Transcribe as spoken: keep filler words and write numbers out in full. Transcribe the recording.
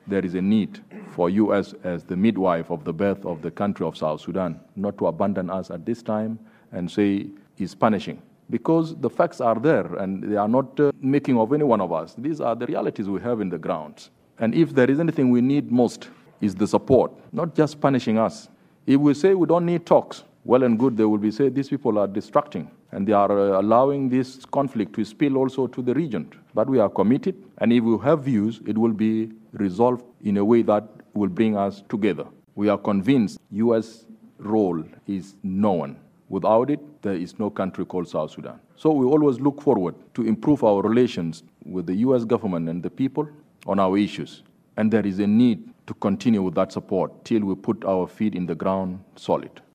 there is a need for you as, as the midwife of the birth of the country of South Sudan not to abandon us at this time and say it's punishing. Because the facts are there and they are not uh, making of any one of us. These are the realities we have in the grounds. And if there is anything we need most, is the support, not just punishing us. If we say we don't need talks, well and good, they will be saying these people are distracting and they are uh, allowing this conflict to spill also to the region. But we are committed, and if we have views, it will be resolved in a way that will bring us together. We are convinced U S role is known. Without it, there is no country called South Sudan. So we always look forward to improve our relations with the U S government and the people on our issues. And there is a need to continue with that support till we put our feet in the ground solid.